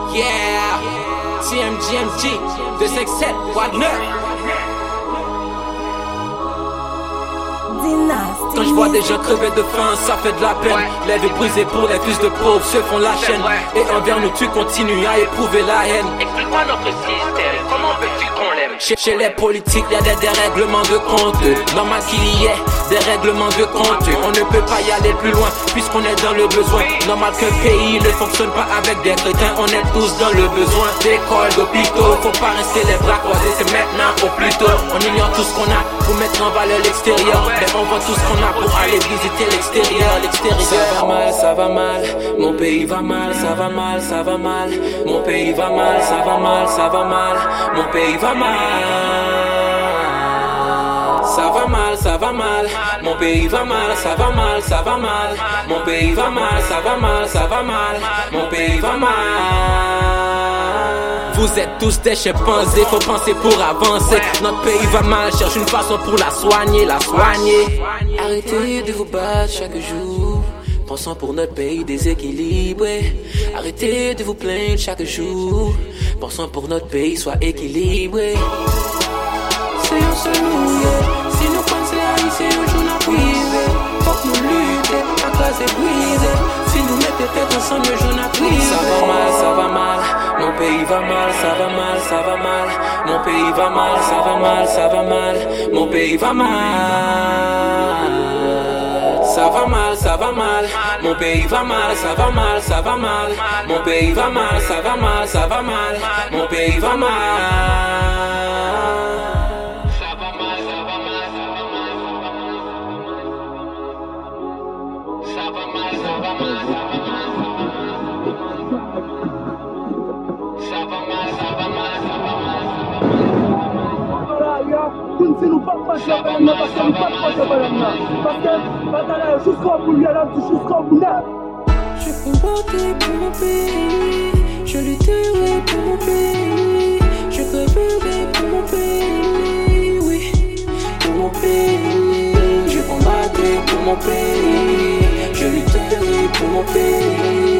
Yeah, TMGMG, 257, Wagner. Quand je vois des gens crever de faim, ça fait de la peine. Les vies brisées pour les fils de pauvres se font la chaîne. Et envers nous tu continues à éprouver la haine. Explique-moi notre système, comment veux-tu qu'on l'aime? Chez les politiques, y a des dérèglements de compte. Normal qu'il y ait des règlements de compte. On ne peut pas y aller plus loin puisqu'on est dans le besoin. Normal qu'un pays ne fonctionne pas avec des crétins. On est tous dans le besoin d'écoles, d'hôpitaux. Faut pas rester les bras croisés, c'est maintenant au plus tôt. On ignore tout ce qu'on a pour mettre en valeur l'extérieur. Mais on voit tout ce qu'on a pour aller visiter l'extérieur. Ça va mal, ça va mal. Mon pays va mal, ça va mal, ça va mal. Mon pays va mal, ça va mal, ça va mal. Mon pays va mal. Ça va mal, ça va mal. Mon pays va mal, ça va mal, ça va mal. Mon pays va mal, ça va mal, ça va mal. Mon pays va mal. Vous êtes tous des chimpanzés, faut penser pour avancer. Notre pays va mal, cherche une façon pour la soigner, la soigner. Arrêtez de vous battre chaque jour, pensons pour notre pays déséquilibré. Arrêtez de vous plaindre chaque jour, pensons pour notre pays soit équilibré. C'est un seul nous, si nous pensons haïtiens, un jour n'a privé. Faut que nous lutter, la classe est brisée. Si nous mettons tête ensemble, un jour n'a privé. Ça va mal, ça va mal. Mon pays va mal, ça va mal, ça va mal. Mon pays va mal, ça va mal, ça va mal. Mon pays va mal. Ça va mal, ça va mal. Mon pays va mal, ça va mal, ça va mal. Mon pays va mal, ça va mal, ça va mal. Mon pays va mal. Si nous pas passer par là, parce que nous pas passer par là. Parce que bataille jusqu'au bout, il y a là jusqu'au bout là. Je combattais pour mon pays, je lutterai pour mon pays, je crèverai pour mon pays, oui, pour mon pays. Je combattais pour mon pays, je lutterai pour mon pays.